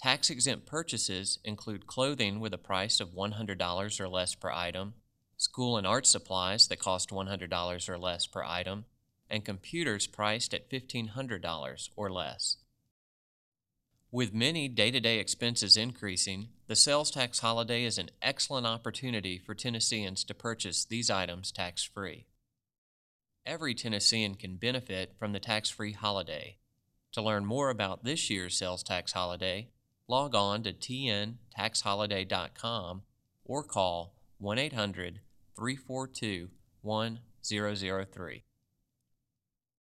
Tax-exempt purchases include clothing with a price of $100 or less per item, school and art supplies that cost $100 or less per item, and computers priced at $1,500 or less. With many day-to-day expenses increasing, the sales tax holiday is an excellent opportunity for Tennesseans to purchase these items tax-free. Every Tennessean can benefit from the tax-free holiday. To learn more about this year's sales tax holiday, log on to tntaxholiday.com or call 1-800-342-1003.